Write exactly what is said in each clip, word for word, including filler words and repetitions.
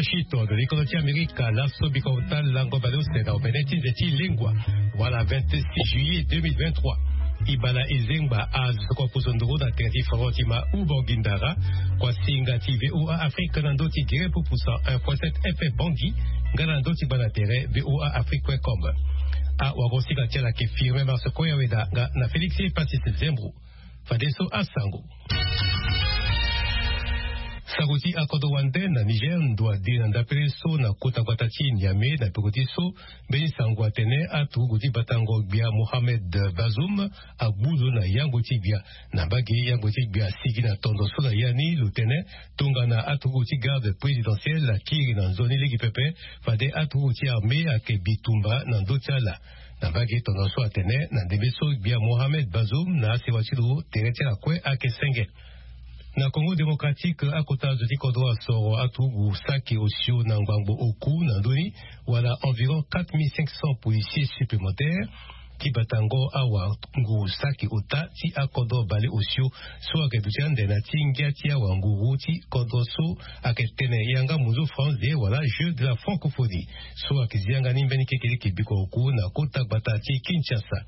Washington, l'Économie Amérique, la Sobicota, Langobalo, c'est dans Benetis et Lingua. Voilà, vingt-six juillet deux mille vingt-trois. Ibala Ezengba a Zokopuzondro da Terti Farotima ou Bongindara, Kwasinga T V O A Afrique, Nandoti Gere pour un point sept F M Bangui, Ganandoti Banatere, V O A Afrique point com. A Wagosika Tiala qui firme Marse Koyaweda, na Félix Passis Zembro, Fadeso Asango. Saguti akodo wande na Niger ndwa di na ndapere so na kota kwatachi Niamey na pekoti so beni sangwa tene atu guti batango bia Mohamed Bazoum abuzo na yanguti bia na bagi yanguti bia sigi na tondo so na yani lutene tunga na atu guti garde présidentielle la kiri na zoni ligi pepe fade atu guti armée ake bitumba na ndochala na bagi tondo so atene na debeso bia Mohamed Bazoum na sewachilo teretia kwe ake senge. Na Congo démocratique, à côté de Tikodwa Soro, Atougou, Saki, Osio, Nangbango, Oku, Nandoni, voilà environ quatre mille cinq cents policiers supplémentaires. Tibatango, Awa, Ngou, Saki, Ota, Ti Akodo, Bale, Osio, soit Gedujan, Denati, Ngiatia, Wanguru, Ti, Kodoso, Aketene, Yanga, Muzo, France, voilà, jeu de la francophonie. Soit Kizianga, Nimbenike, Kibiko, Oku, Nakota, Batati, Kinshasa.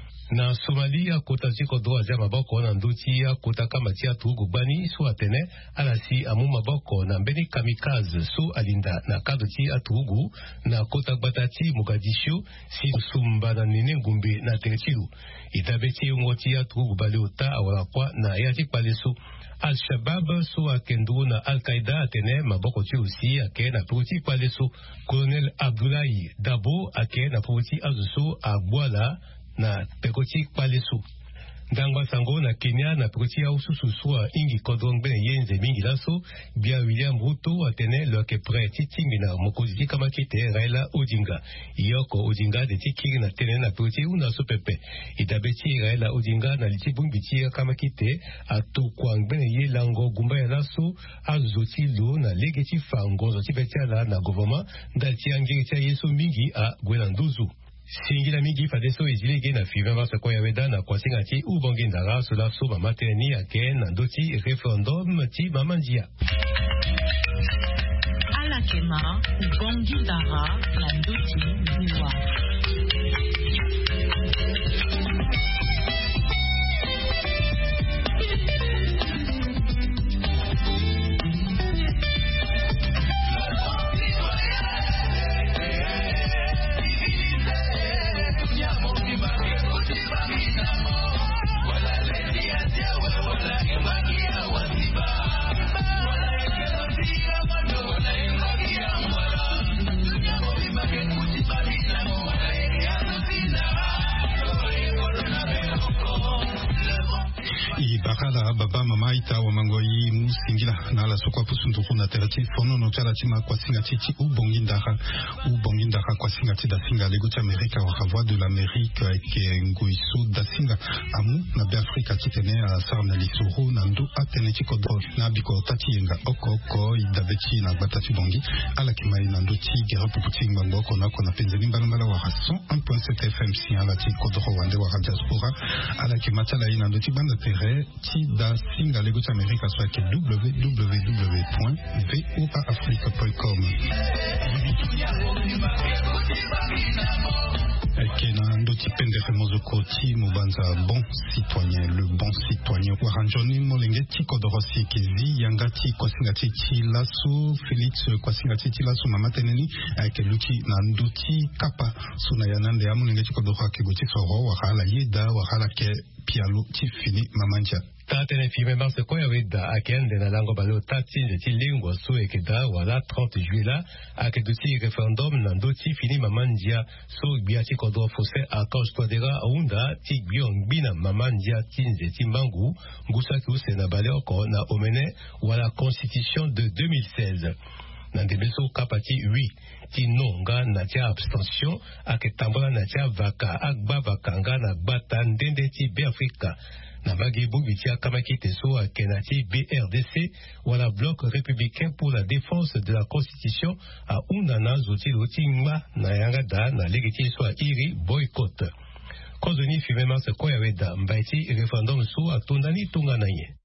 Na Somalia kota ziko doa za maboko na nduti ya kota kama tia tugu bani su atene alasi amu maboko na mbeni kamikaze su alinda na kado ti atugu na kota batati Mogadishu si sumba na nene ngumbi na teretilu itabeti ngoti ya tugu bali uta awala kwa na yati palesu Al-Shabaab su akendu na Al-Qaeda atene maboko ti usi ake na puti palesu Colonel Abdoulaye Dabo ake na puti azusu abwala na pekoti palesu ndangwa sango na Kenya na pekoti ya ususu sua ingi kodongbe yenze mingi laso bia William Ruto atene loke pre titingi na mokoziti kama kite Raila Odinga yoko Odinga de tikiri na tene na pekoti una sopepe itabeti Raila Odinga na litibumbitia kama kite atu kwangbe ye lango gumba ya laso azoti lo na legeti fango zoti betiala na government ndati angiritia yeso mingi a Gwenanduzu. Singila mingi fadeso izilege na fiva masa kwa yaweda na kwa singati ubongindara sola soba mateni yake na ndoti referendum ti mamanjia. Alakema ubongindara na ndoti niwa. Bakala baba mama ita wa mangoi musingila na la sokwa pusunduku na terati fono no chala tima kwa singa titi u bongindara u bongindara kwa singa tida singa lego ti Amerika wa voix de l'Amérique ke nguisu da singa amu na be Afrika titene a sarna lisuru na ndu atene tikodro na biko tati yenga oko oko idabeti na batati bongi ala kimai na ndu ti gera puputi ngbango kona kona penzeli mbala wa rason un point sept F M si ala ti kodro wande wa diaspora ala kimatala ina ndu ti banda tere ti da singa lego ti Amerika soit ke w w w point v o a afrique point com. Kena ndoti pendere mozoko ti mobanza bon citoyen, le bon citoyen waranjoni molenge ti kodorosi kezi yanga ti kwasingati ti laso Felix kwasingati ti laso mamateneni ke luki na ndoti kapa suna yanande amolenge ti kodoro ke goti soro wahala yeda wahala ke pialo ti fini mamanja. Tatene fime mars ko yaweda akende na lango balo tatine ti lingua so ekeda wala trente juillet la akeduti referendum na ndoti fini mamandia so biati kodo fose akos twadera unda ti bion bina mamandia tinze ti mangu ngusa ki usena bale oko na omene wala constitution de deux mille seize. Nandebeso kapati huit ti nonga na tia abstention aketambola na tia vaka agba vakanga na gbata ndende ti be Afrika na bagi bubitia kamakite so akenati B R D C wala bloc républicain pour la défense de la constitution a unana zoti lotingma na yangada na legiti so iri boycott kozoni fimema se koyaweda mbaiti referendum so atondani tunganaye.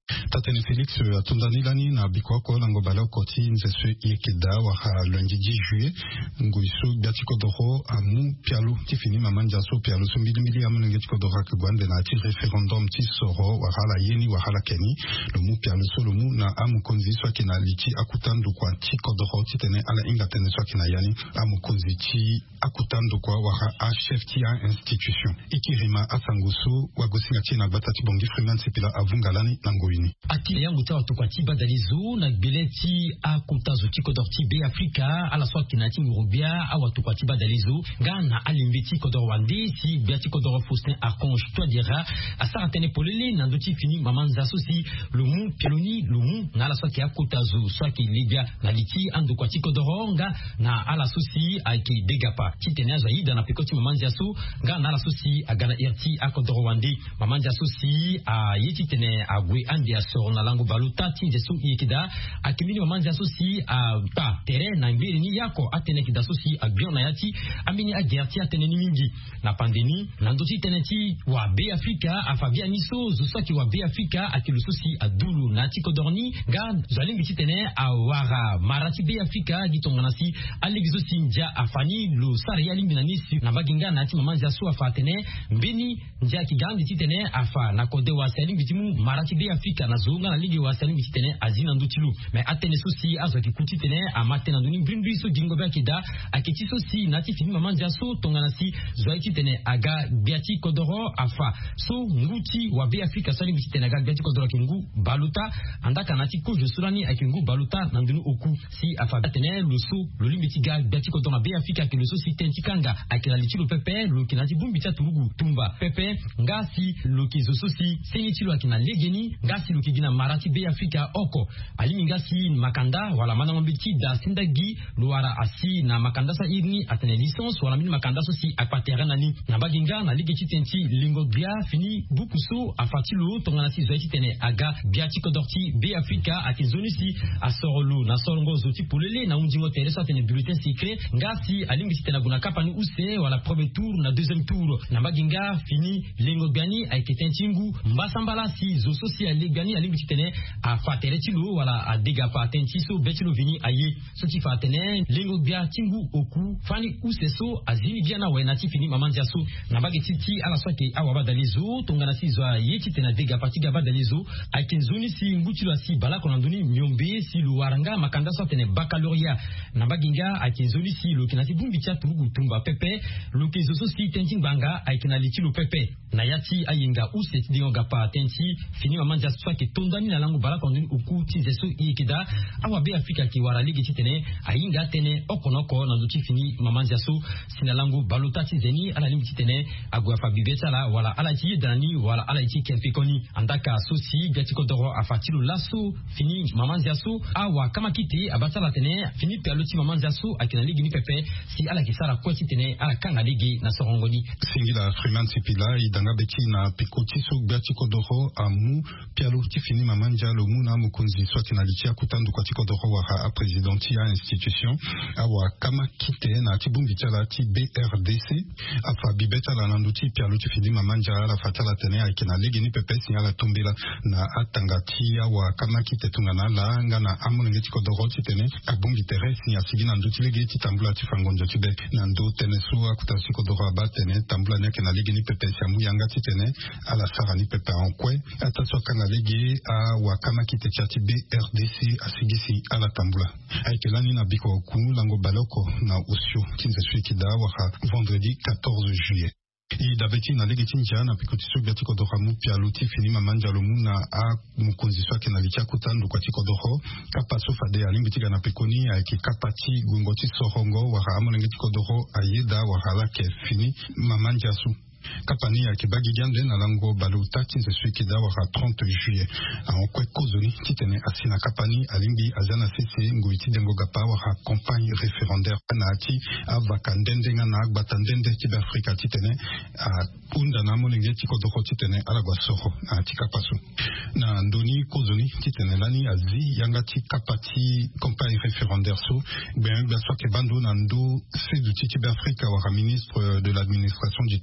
Tatene Félix atundani lani na bikwako lango bala koti nzesu yekeda wa lundi dix juillet nguisu biatiko doro amu pialo tifini mamanja so pialo so mili mili amu ngetiko dora kugwande na ti referendum ti soro wa hala yeni wa hala keni lo mu pialo so lo mu na amu konzi so kina lichi akutandu kwa ti kodoro titene ala inga tene so kina yani amu konzi ti akutandu kwa wa a chef ti a institution ikirima asangusu wa gosinga ti na batati bongi freeman sepila avungalani nangoini akili yangu tawa tukwa tiba dalizo na bileti akutazo tiko dorti be Afrika ala swa kinati ngurubia awa tukwa tiba dalizo ngana alimbeti kodor wandi si biati kodor Faustin Archange toi dira asara tene polele na ndoti fini mamanza sosi lumu piloni lumu na ala swa ki akutazo swa ki libya na liti ando kwa tiko doronga na ala sosi aki degapa kitene zaida na pekoti mamanza so ngana ala sosi agana irti akodor wandi mamanza sosi a yeti tene agwe andi aso na lango baluta ti jesu yikida akimini mamanza sosi a pa tere na mbiri ni yako atene kida sosi agbion na yati amini agerti atene ni mingi na pandemi na ndoti teneti wa be Afrika afabia niso zosaki wa be Afrika akilu sosi adulu na tiko dorni ga zalingi titene awara marati be Afrika gitonganasi aligizo sinja afani lo sari yali minanisi na baginga na ti mamanza so afatene mbini nja kigandi titene afa na kode wa salingi timu marati be Afrika na zonga na ligi wa salingi titene azina ndutilu mais atene sosi azo kikuti tene amate na nduni mbrindu so jingo ba kida akiti sosi nati fini mamanza so tonganasi zoiti tene aga biati kodoro afa so nguti wa be Afrika salingi titene aga biati kodoro kingu baluta andaka nati kujo surani akingu baluta na nduni oku si afa tene luso lolimiti ga biati kodoro be Afrika ke luso si tentikanga akila litilo pepe lo kinati bumbita turugu tumba pepe ngasi lo kizo sosi senyitilo akina legeni ngasi lo kigina marati be Afrika oko alimi ngasi makanda wala mana mbiti da sindagi luara asi na makanda sa irni atene licence wala mini makanda so si akpatera nani na baginga na ligi titenti lingo bia fini bukuso afatilo tongana si zoiti tene aga biati kodorti be Afrika akizoni si asorolo na sorongo zoti polele na unjingo teresa tene bulletin secret ngasi alimi titena guna kapani use wala premier tour na deuxième tour na baginga fini lingo gani aiketentingu mbasambala si zo social legani alimi titene afatere tilo wala adega patenti so betilo vini aye so ti fatene lingo bia tingu oku fani useso azini bia na wenati fini mamanza so na bagi titi ala soke awaba dalizo tongana si zo yeti tena dega patiga ba dalizo akinzoni si ngutilo si bala konanduni nyombe si luaranga makanda so tene baccalauréat na baginga akinzoni si lo kinati bumbitia turugu tumba pepe lo kizo so si tenting banga aikina litilo pepe na yati ayinga useti dinga pa tenti fini mamanza so ke tondani na lango bala konanduni oku tinzeso ikida awa be Afrika ki wara ligi titene ayinga tene okonoko na duti fini mamanza so sinalangu baluta tizeni ala ligi titene agwa fabibeta la wala ala ti dani wala ala ti kempikoni andaka so si gatiko doro afatilu laso fini mamanza so awa kama kiti abatala tene fini peluti mamanza so akina ligi ni pepe si ala kisara kwa titene ala kanga ligi na sorongoni singila Freeman Sipila idanga beti na pikoti so gatiko doro amu peluti fini mamanza lo muna mukunzi so tina litia kutandu kwa tiko doro wa a presidenti ya institution awa kama kite na tibumbi tala ti B R D C afa bibeta la nanduti pia luti fidi mamanja la fatala tene akina legi ni pepe sinyala tumbila na atangati awa kama kite tungana la nga na amonenge tiko doro ti tene abumbi tere sinya sigi nanduti legi ti tambula ti fangondo ti be nando tene suwa kutasi ko doro aba tene tambula ne akina legi ni pepe siamu yanga ti tene ala sara ni pepe ankwe ataswa kanga legi awa kama kite ti B R D C asigisi ala tambula aikelani na biko ku lango baloko na usio kinza swikida waka vendredi quatorze juillet i dabeti na legi tinja na pikotiso biati kodoro mu pia luti fini mamanja lo muna a mukonzi swake na licha kutandu kwa tiko doro kapa sofa de alimbitika na pekoni aiki kapati gungoti sohongo waka amonenge tiko doro ayeda waka lake fini mamanja su kapani ya kibagi gande na lango baluta tinze swikida waka trente juillet en kwe kozoni titene asina kapani alimbi azana sese nguiti dengo gapa waka campagne référendaire na ati avaka ndende nga na agbata ndende tibe Afrika titene a unda na molenge tiko doko titene alagwa soho na ati kapasu na ndoni kozoni titene lani azi yanga ti kapati campagne référendaire so ben ben soit ke bando na ndo sedu tibe Afrika waka ministre de l'administration du territoire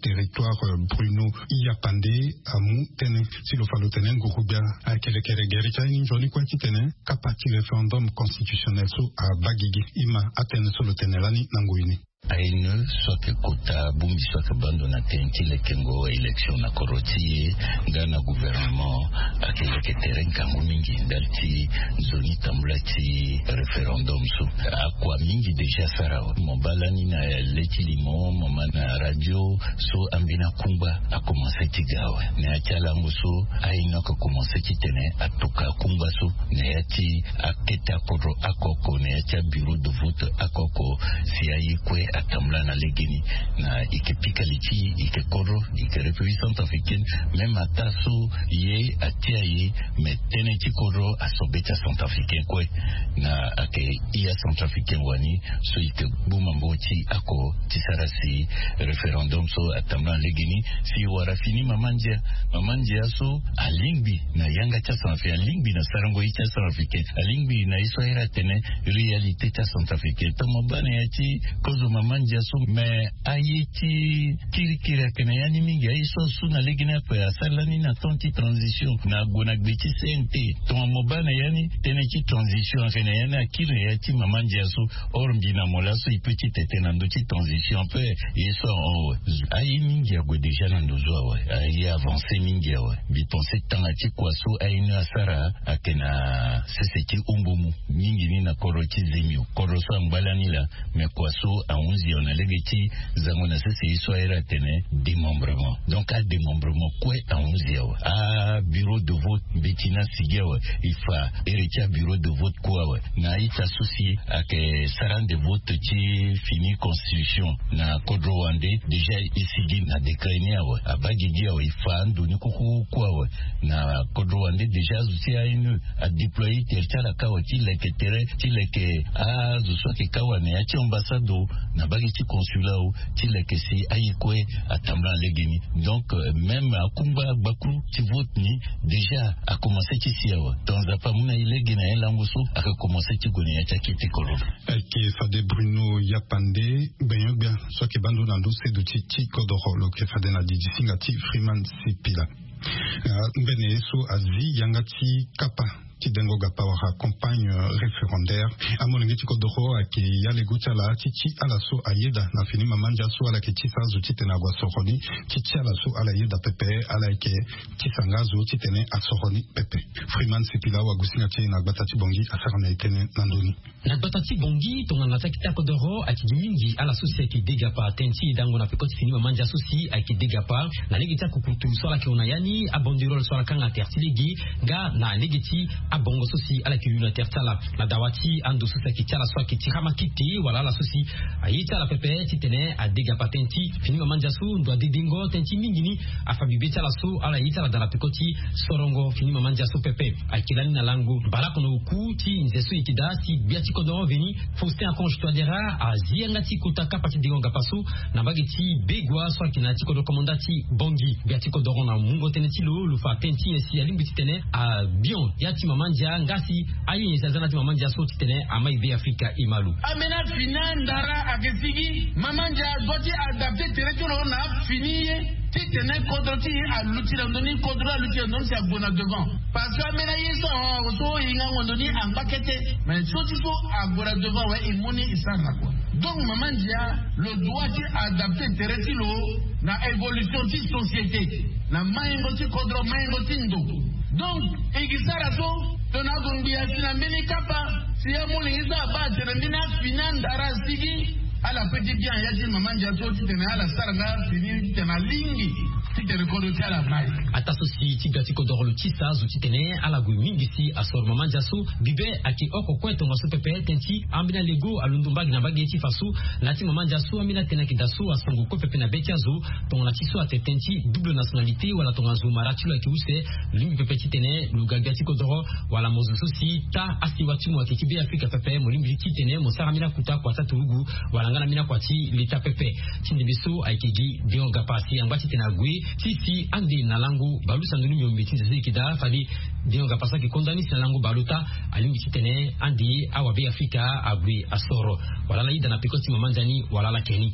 savoir Bruno Yapande amu tene si le falo tene ngurubia a kele kere geri chani joni kwa kitene kapati référendum constitutionnel so a bagigi ima atene solo tene lani nanguini ainu soke kota bumbi soke bando na tenti le kengo election na koroti ngana gouvernement akele keteren kango mingi ndalti zoni tambulati referendum so akwa mingi deja sarawa mobalani na leti limo momana radio so ambina kumba a commencé tigawa ne achala muso ainu ko commencé kitene atoka kumba so ne ati aketa kodro akoko ne acha bureau de vote akoko si ayikwe atamla na legeni na ikepika lichi ikekoro ike République centrafricaine même ataso ye atia ye metene chikoro asobeta centrafricain kwe na ake iya centrafricain wani so ike buma mbochi ako tisarasi referendum so atamla legeni si warafini mamanja mamanja so alingbi na yanga cha centrafricain alingbi na sarango icha centrafricain alingbi na iswaira tene réalité cha centrafricain tomobane yachi kozo mamanja so me ayiti kirikira kena yani mingi aiso suna legina pe asalani na tonti transition na gona gbeti sente tomobane yani tenechi transition kena yani akire yachi mamanja so ormbi na molaso ipeti tete na ndochi transition pe yeso o ayi mingi ya gwe deja na ndozo wa ayi avancer mingi wa bi penser tanga chi kwaso aina asara akena seseki umbumu mingi ni na korochi zemio koroso ambalani la me kwaso aunzi on a legeti zangona sese iswaira tene démembrement donc à démembrement quoi aunzi wa a bureau de vote betina sigewa ifa erecha bureau de vote quoi na ita associé avec saran de vote chi fini constitution na code rwandais déjà ici na décrénia wa abagidi wa ifa ndoni kuku quoi na code rwandais déjà aussi a une a déployer tertala kawa ti leketere ti leke a zo ke kawa ne achi ambassado na bagiti consulat ou ti lekesi ayikwe atambla legeni donc euh, même à kumba bakru ti vote ni déjà a commencé ti siawa dans a pamuna ilegena elangoso a commencé ti gone ya chakiti kolo ke fade Bruno Yapande benyobia so ke bando na ndose do ti ti kodoro lo ke fade na di singa ti Freeman Sipila mbene so azi yangati kapa ti dengo gapa wa campagne référendaire amolingi ti kodoro ake yale gutala ti ti ala so ayeda na fini mamanja so ala ke ti sazo ti tena gwa soroni ti ti ala so ala yeda pepe ala ke ti sangazo ti tene asoroni pepe Freeman Sipila wa gusinga ti na gbata ti bongi asarana itene nandoni na gbata ti bongi tonga ta kita kodoro ake mingi ala so si ake degapa tenti dango na pekoti fini mamanja so si ake degapa na legita kukutu so ala ke onayani abondirol so ala kanga tertilegi ga na legiti abongo sosi ala ki yuna tertala na dawati ando sosa ki tala so ki tirama kiti wala la sosi ayita la pepe titene adega patenti fini mamanja su ndo adidingo tenti mingini afabibe tala so ala yita la dala pekoti sorongo fini mamanja su pepe akilani na langu balako no ku ti nzesu ikida si biati kodo veni Faustin Akonj Toadera azianga ti kutaka pati dingo gapasu na bageti begwa so kina ti kodo komandati bongi biati kodo na mungo teneti lo lu fa tenti esi alimbi titene a bion yati mamanja ngasi ayi nyezazana ti mamanja so titene amai be Afrika imalu amena finandara akesigi mamanja doti adapte territoire na finiye titene kodoti aluti ndoni kodro aluti ndoni sa bona devant parce que amena yeso so inga ngondoni ambakete mais so ti so agora devant ouais imoni isana quoi donc mamanja le droit ti adapter territoire na évolution ti société na maingo ti kodro maingo ti ndo donc ikisara so tonagongia sina mbele kapa siya muli isa ba termina finandara sigi ala petit bien yati mamanja so titene ala saranga fini tena lingi titene kodo tala mai ata society gati kodoro lo tisa zo titene ala gu mingi si asor mamanja so bibe aki oko kweto ngaso pepe tenti ambina lego alundumbagi na bageti fasu lati mamanja so amina tena kidaso asongo ko pepe na betiazo ton lati so atenti double nationalité wala ton azu marati lo ki use lingi pepe titene lugagati kodoro wala mozo so si ta asiwati mo akibe Afrika pepe mo lingi titene mo saramina kuta kwa taturugu wala ngana mina kwati lita pepe tindi biso aikigi dion gapasi angwati tena gwe tisi andi na langu balusa nduni myombi tindi zikida fali dion gapasa ki kondani na langu baluta alimbi titene andi awa be Afrika agwe asoro wala la ida na pikoti mamanjani wala la keni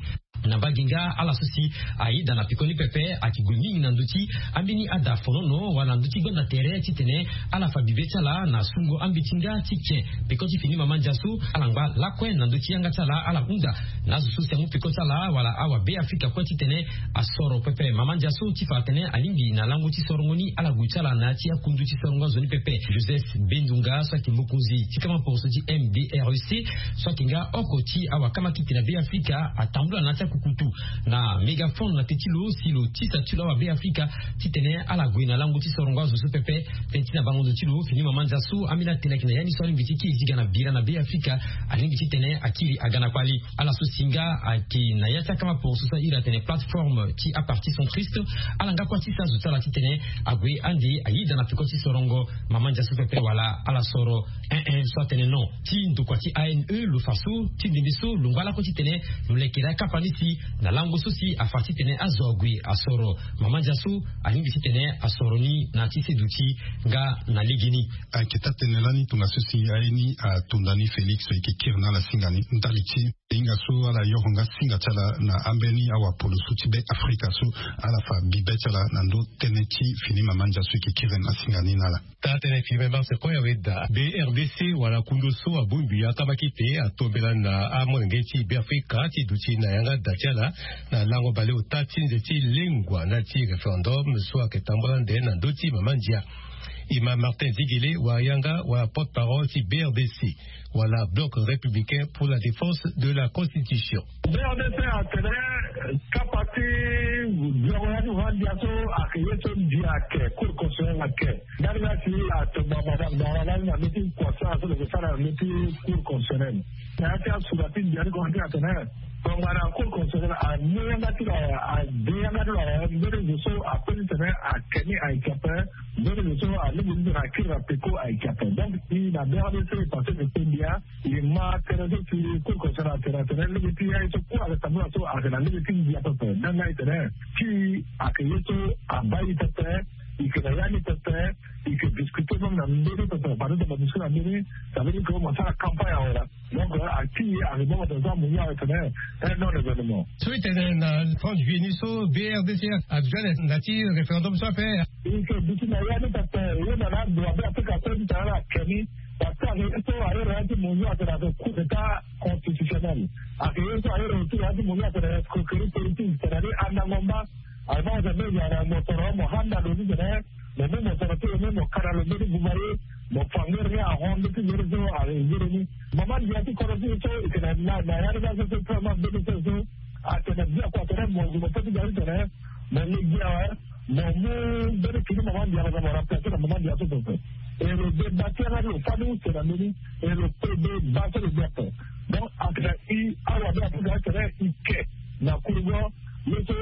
na baginga ala sosi aida na pikoni pepe akigulmi na nduti ambini ada fonono wana nduti gonda tere titene ala fabibe chala na sungo ambitinga tike pikoti fini mamanja su alangba lakwe na nduti yanga chala ala unda na zusu semu pikoti chala wala awa be Afrika kwa titene asoro pepe mamanja su tifatene alimbi na lango tisorongoni ala guchala na tia kundu tisorongo zoni pepe Joseph Bendunga sa kimukunzi tikama porosoti M D R C so kinga okoti awa kama kitina be Afrika atambula na tia kukutu na megaphone na tetilo silo tisa tula wa be Afrika titene ala guina lango tisorongo zusu pepe tentina bango tilo fini mamanja su amina telekina yani so limbitiki iziga na bira na be Afrika alingi titene akili agana kwali ala so singa aki na yata kama porosota ira tene plateforme ti a parti son triste alanga kwa tisa zutala titene agwe andi aida na pikoti sorongo mamanja su pepe wala ala soro un un so tene non ti ndo kwa ti A N E lo faso ti ndiso lungala ko titene lulekira kapanisi na lango sosi afati tene azogwi asoro mamanja su alingi titene asoroni na tiseduti nga na ligini akita tene lani tunga sosi aini a tundani Felix ikikirna la singani ndaliti inga so ala yohonga singa chala na ambeni awa polo suti be Afrika so ala fa bibe chala na ndo teneti fini mamanja su ikikirna singani nala ta tene fime marse ko yaweda B R D C wala kundo so abumbi ya kabakite atombela na amongeti be Afrika ti duti na yanga dachala na lango bale utatinze ti lingwa na ti referendum so aketambola nde na ndoti mamanja Ima Martin Zigile wa yanga wa porte-parole ci B R D C wala bloc républicain pour la défense de la constitution. B R D C a tene kapati gouvernement vandiaso akeyeso diake cour constitutionnelle ke darga si atoba madame darala na meeting kwasa so le fara meeting cour constitutionnelle na ta surati diari ko ante atene Pongana cour constitutionnelle a nyanga tira a nyanga tira mbere so apeli tene a keni a ikapa mbere so a libu ndira kira peko a ikapa donc il na B R D C parce que c'est bien il m'a tenu sur cour constitutionnelle tene libu tia so ko a tabla so a na libu tia pepe nanga tene ki a keyeso a bayi pepe ikirayani pepe ike discuter même na mbere pepe par exemple discuter na mbere ça veut dire que on la campagne ahora donc a qui arrivons dans un moyen tene un non événement suite na France Viniso B R D C a déjà nati référendum soit fait ike discuter pepe yo na na do abe Afrika pepe tara keni parce que esto ayer rati moyo atera de coup d'état constitutionnel ayer esto ayer rati moyo atera de coup politique c'est-à-dire anangomba avant de me yara motoro mohanda do ni ne le me motoro to me mo kara le me bumare mo fangere a honde ti yerzo a yere ni mama yati ko ro to ikena na na yara da so to ma be to so a tena dia ko tena mo mo to dia tena mo ni dia mo mo be ti mama dia ga mara pa tena mama dia to to e le débattre la famille c'est la mini et le P D battre le débat donc après i awa da ga tena ike na kurgo Yeso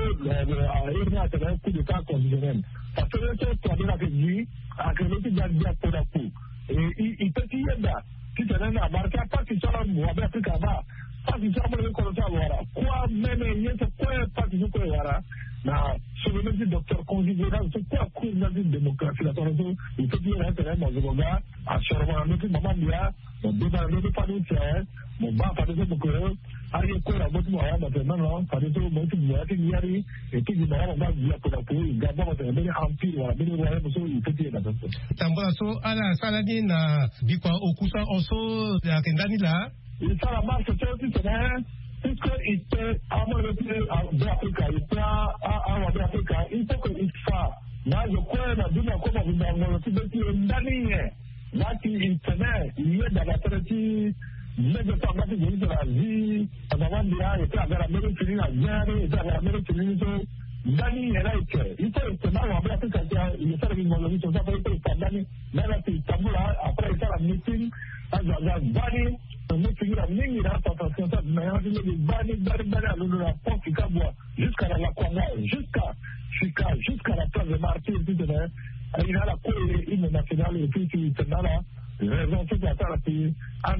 irna tena coup d'état constitutionnel. Parce que yeso tuadira ke ji akeleti jagdia koda ku. E ipeti yenda ti tena na barka pati sala mu abe Afrika ba. Pati sala mo ko ta wara. Kwa mene yeso kwa pati ko wara na souvenir docteur conjugal c'est quoi cours de démocratie la sonne il peut dire là tena mo zoga a sorma no ti mama dia mo beba no ti panu tia mo ba pati ko ko Ari ko la botu wa na tena no padi to mo ti ya ti yari e ti ba ba ya ko la ko ga ba ba tena ampi wa be wa mo so i ti na to tambula so ala sala ni na bikwa okusa oso ya kendani la il sala ma so ti tena puisque il était à mon retour de Africa il était à à de Africa il faut que il fa na je crois na duma ko ba ba mo ti be ti ndani ye na ti il tenait il y a dans la traite mais je parle de de la vie avant dia était à la même fini la guerre était à la même fini so ndani era ike il faut que na wa Africa il est avec mon ami so ça peut être ndani na la ti tabula après ça la meeting à la bani on est fini la ligne là parce que ça mais on dit bani bani bani à la porte qui caboie jusqu'à la Congo jusqu'à jusqu'à jusqu'à la place de Martyr tout de même il a la cour hymne national et puis il est là raison tout à la pays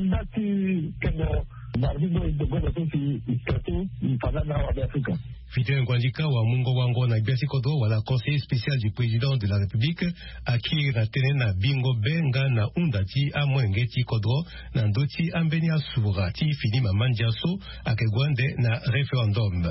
andati kendo marbigo de gogo tout iskato il fala na wa Afrika Fidel Ngwandika wa Mungo Wango na Biasi Kodo wala conseiller spécial du président de la République aki na tene na bingo benga na undati amwengeti Kodo na ndoti ambeni asura ti fini mamandiaso akegwande na référendum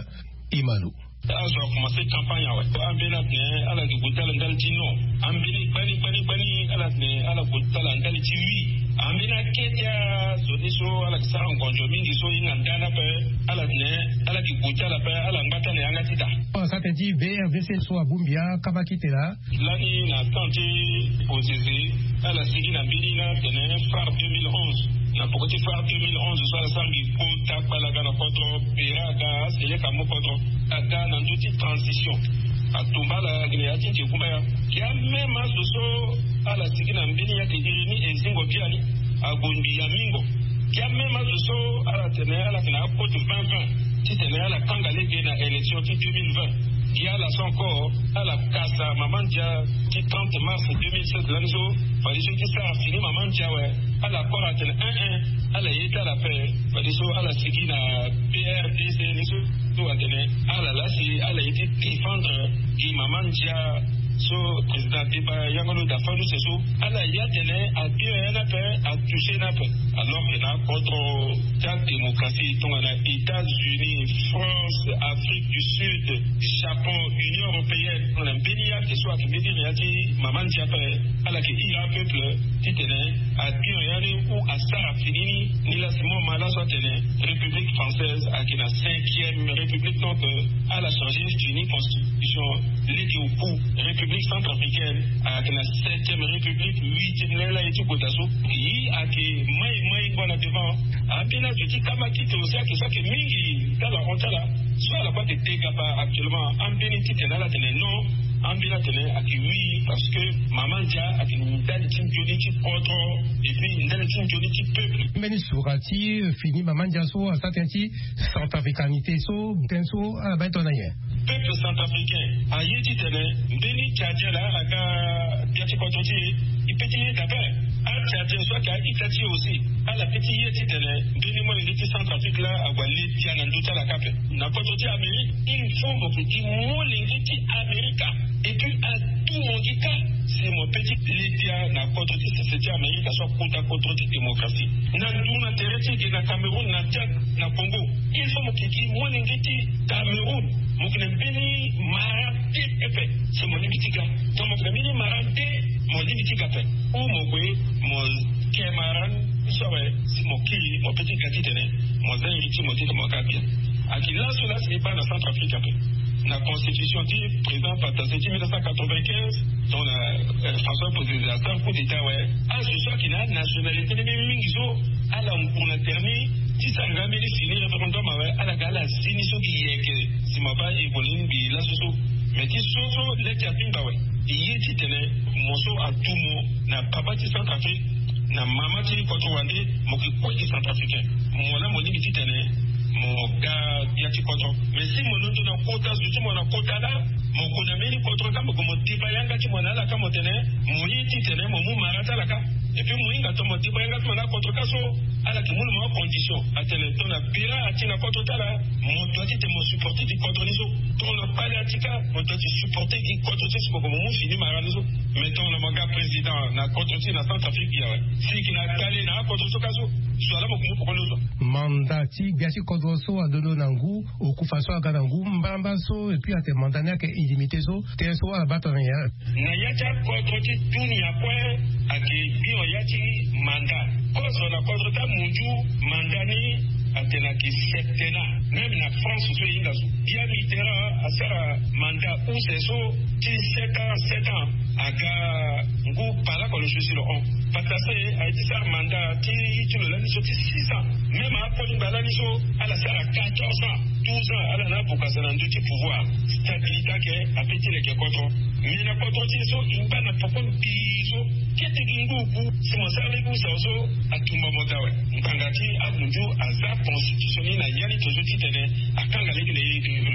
Imalu. azo commencé campagne wa ambena ne ala ki gutala ndal tino ambeni bani bani bani ala ne ala gutala ndal tiwi ambena ketia so diso ala kisara ngonjo mingi so ingandana pe ala ne ala ki gutala pe ala ngata ne anga tita ça te dit B R D C so abumbia kama kitela lani na tante posé ala sigi na bini na tene far deux mille onze na pokoti far deux mille onze so ala sangi kota pala kana koto peraga sele kamo koto aga na nduti transition atumbala gneati ntikumaya ya mema soso ala sigi na mbini ya tirini ezingo biali agondi ya mingo ya mema soso ala tene ala kana koto vingt vingt ti tene ala kangale na élection ti deux mille vingt ya la sonko ala kasa mamanja ti trente mars deux mille sept lanzo faliso ti sa fini mamanja we ala kora tene un un ala yeta la paix faliso ala sigi na P R D C niso to atene ala la si ala yeti défendre ki mamanja so président Deba Yangolo da fanu seso ala yatene a bien na paix a toucher na paix alors que na contre ta démocratie tongana États-Unis, France, Afrique du Sud, Japon, Union européenne on a béni à que soit que médir yati mamanja paix ala que ira peuple titene a bien yani ou a sara finini ni la simo mala soit tene République française à qui la cinquième République donc à la changer fini constitution l'été au coup République centrafricaine à qui la septième République huitième là et tout kotaso yi à qui mai mai bona devant a bien à dit kama kite aussi à que ça que mingi dans la honte là soit la pas de dégâts pas actuellement en bénéfice de la télé non en bien télé à qui oui parce que maman dia à qui nous donne une politique contre et puis une donne une politique peuple mais surati fini maman dia so à ça tenti centrafricanité so tenso à batonaya peuple centrafricain a yiti télé béni tchadien là à ka biati kontoti il petit d'abord à tchadien soit qu'à itati aussi à la petite yiti télé béni moi il était centrafrique là à Wali tiana nduta la cape na kontoti Amérique il faut que il mo l'ingiti Amérique et puis à tout mon cas c'est mon petit Libya na kontoti c'est Amérique soit contre contre démocratie na nduna tereti na Cameroun na Tchad na Congo il faut que mo l'ingiti Cameroun mokene bini marante epe c'est mon limitika to mokene bini marante mon limitika pe ou mokwe mo kemaran sowe si moki mo petit gati tene mo zengi mo tito mo kabia akila cela c'est pas dans Centrafrique pe la constitution dit président Patasé mille neuf cent quatre-vingt-quinze dans la euh, François Bozizé coup d'état ouais ah je sais qu'il a nationalité mais mingizo ala on a terminé si ça ngambi ni fini référendum ouais ala gala zini so ki yeke si ma ba e bolin bi la so mais ti so so le tapinga ouais yiti tene moso atumo na babati Centrafrique na mamati kotowande moki koji Centrafricain mona moni biti tene mo ga yati koto mais si mon noto na kota zuti mo na kota la mo kona meni koto kama ko mo tibayanga ti mo na la kama tene mo yiti tene mo mu marata la ka et puis mo inga to mo tibayanga to na koto kaso ala ki mo mo condition atene to na pira atina koto tala mo to ti te mo supporter di koto niso to na pale atika mo to ti supporter di koto ti ko mo mu fini maraniso mais to na mo ga président na koto ti na Centrafrique ya si ki na tale na koto so kaso so ala mo ko ko lozo mandati biasi kodoso adono nangu okufaso aganangu mbamba so et puis ate mandania ke illimité so teso ala batanya na yacha kodroti dunia kwa ake bio yachi manda kozo na kodrota munju mandani atena ki septena même na France so inga so dia mitera asara manda useso ti sept ans sept ans aga ngu pala ko le choisi le on patase a été ça mandat ti tu le lani so ti six ans même a ko ngala ni so ala sara quatorze ans douze ans ala na pour kasana ndu pouvoir stabilité ke a petit le ke koto mais na koto ti so imba na pokon piso kete ngu ku si mo sala ku so so atumba motawe ngangati abunju aza constitutionnel na yani tozo ti tene akanga le le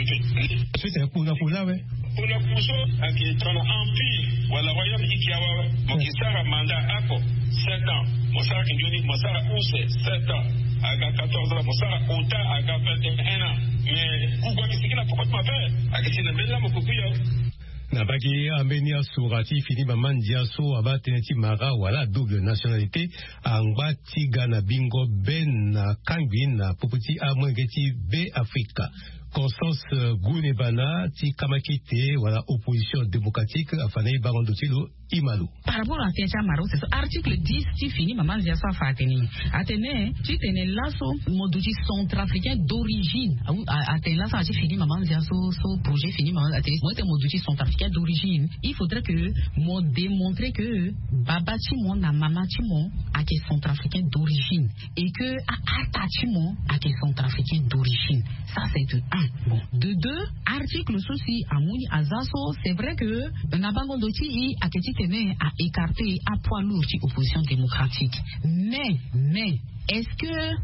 le c'est pour na pour là ouais pour le kuso ake tona empire wala royaume ikiawa mokisara mandat ako sept ans mosara kinjoni mosara use sept ans aga quatorze ans mosara ota aga vingt et un ans mais kugwa kisikina pourquoi tu m'appelles akisina bella mokukuyo Nabagi Amenia Surati fini Mamandia so abateneti mara wala double nationalité Angbati Gana Bingo Ben Kangbi na Poputi Amwengeti B Africa Constance Gounebana, ti kamakite, voilà, opposition démocratique, afane barondotilo Imalou. Par rapport à Tiencha Maro, c'est article dix, tu finis, maman, j'ai ça fait Athénée. Athénée, tu tenais là, son modouti centrafricain d'origine. Athénée, là, ça a fini, maman, j'ai ce projet fini, maman, Athénée. Moi, t'es modouti centrafricain d'origine. Il faudrait que, moi, démontrer que, Baba Timon, na Mama Timon, a qui centrafricain d'origine. Et que, Ata Timon, a qui centrafricain d'origine. Ça, c'est de un. Bon. De deux, article souci, Amouni, Azaso, c'est vrai que, Nabangondoti, a qui à écarter à poids lourd l'opposition démocratique. Mais, mais, est-ce que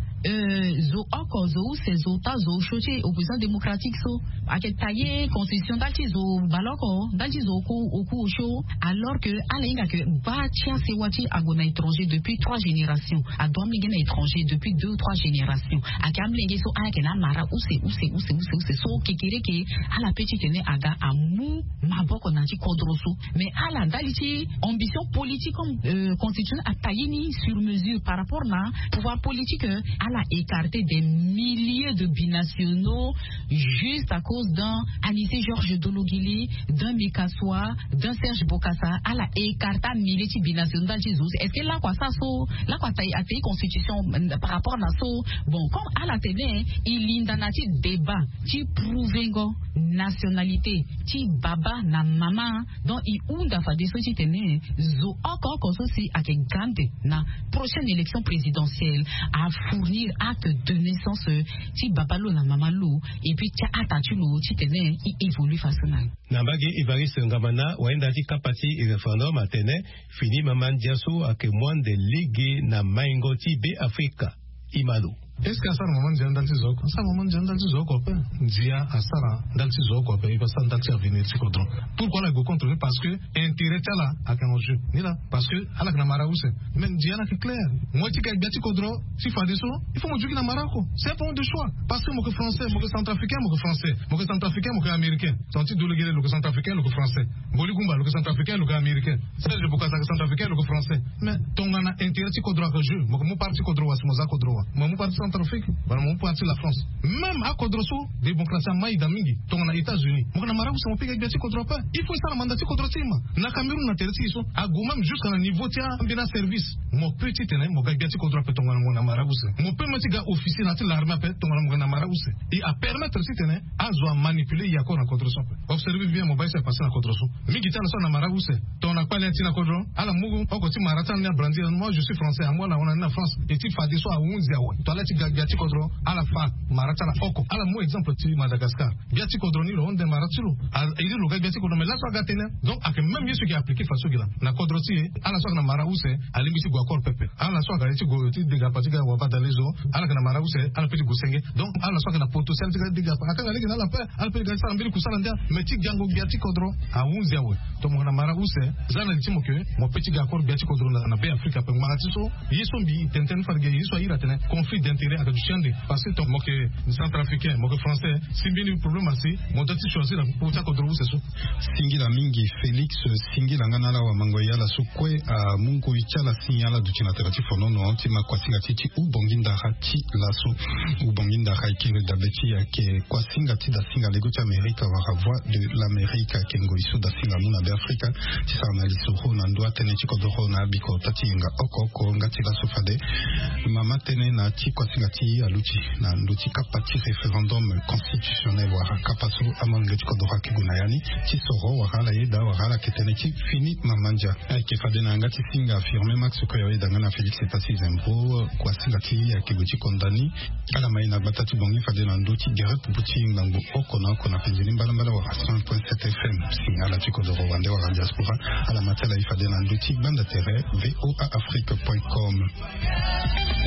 zo oko zo se zo ta zo choche opposition démocratique so a que tailler constitution dalti zo baloko dalti zo ko oku cho alors que alenga que ba tia se wati agona étranger depuis trois générations a domi gena étranger depuis deux trois générations a kamlenge so a que na mara ou c'est ou c'est ou c'est ou c'est so kikere ke à la petite ne aga amu maboko nanti kodroso mais à la dalti ambition politique comme euh, constitution a taillé ni sur mesure par rapport na pouvoir politique à a écarté des milliers de binationaux juste à cause d'un Anissé Georges Dologili, d'un Mikaswa, d'un Serge Bokassa, à la écarté milliers de binationaux dans Jésus. Est-ce que là quoi ça so, là quoi t'as été constitution par rapport à ça, bon comme à la télé, il y a un débat, tu prouves nationalité, tu baba na maman, donc il y a des sociétés né, zo encore comme ça c'est à quel grande na prochaine élection présidentielle à fournir acte de naissance ti babalo na mamalo et puis ti atatulo ti tene il évolue façonnal nambage Ivaris Ngamana waenda ti kapati référendum atene fini maman diaso ake moins de légué na maingo ti be Afrika Imalo. Est-ce que ça moment j'ai dans ces occasions ça moment j'ai dans ces occasions dia asara dans ces occasions il va ça dans ces avenir ci kodron pourquoi la go contrôler parce que intérêt là à kan jeu ni là parce que ala na mara use même dia na clair moi ti ka gati kodron si fa deso il faut mo juki na mara ko c'est pas de choix parce que mo que français mo que centrafricain mo que français mo que centrafricain mo que américain senti de le que centrafricain le que français boli gumba le que centrafricain le que américain c'est je boka centrafricain le que français mais ton na intérêt ci kodron que jeu mo que mo parti kodron wa mo za kodron mo mo parti centrafrique voilà mon parti la France même à Kodroso démocratie maïda mingi ton na États-Unis mo na mara usa mo piga gati kodro pa il faut ça la mandati kodro tima na Cameroun na terti so a go même jusqu'à niveau tia bina service mo petit tene mo gati kodro pa ton na mara usa mo peut mettre ga officier na l'armée pa ton na mara usa et à permettre si tene a zo manipuler ya ko na kodroso observer bien mo ba se passer na kodroso mingi tana so na mara usa ton na kwali tina kodro ala mugu oko ti marata na brandir moi je suis français à moi là on est en France et ti fa deso a onze yawe toilette gati kodro à la fin marata la oko ala mo exemple ti Madagascar biati kodro ni lo onde maratilo al ili lo biati kodro mais là so gatene donc ak même yesu qui appliquer façon gila na kodro ti ala so na mara use ali bisi go akor pepe ala so ga ti go ti de ga patiga wa badalezo ala na mara use ala peti go senge donc ala so na potentiel ti ga de ga aka ga na la pe ala peti ga sa mbili kusala ndia mais ti gango biati kodro a onze yawe to mo na mara use zana ti mo ke mo peti ga akor biati kodro na be Afrika pe marati so yeso bi tenten farge yeso ira tene conflit d'intérêt avec chande parce que ton mo ke centrafricain mo ke français simbini problème asi mo dati choisir la puta kodro use so singila mingi Félix singila ngana la wa mangoya la sukwe a mungu ichala signala du tinateratif fonono antima kwasinga titi u bonginda hati laso u bonginda haikire dabeti yake kwasinga tida singa legocha Amerika wa voix de l'Amérique kengo iso da singa muna be Afrika tisa na lisuho na ndwa tene chiko doho na biko tati nga oko oko ngati la sofade mama tene na chiko singa ti aluchi na nduchi kapati référendum constitutionnel wa kapasu amange chiko doha kigunayani chisoro wa hala yeda wa hala ketene chi fini mamanja ke fadena ngati singa affirmer max ko yeda ngana Félix c'est passé zembo kwa singa ti ya kibuchi kondani ala maina batati bongi fadena nduchi direct buchi ngango oko na oko na penzini mbala mbala wa cent point sept F M singa la chiko do Rwanda wa diaspora ala matala ifadena nduchi banda terre voa afrique point com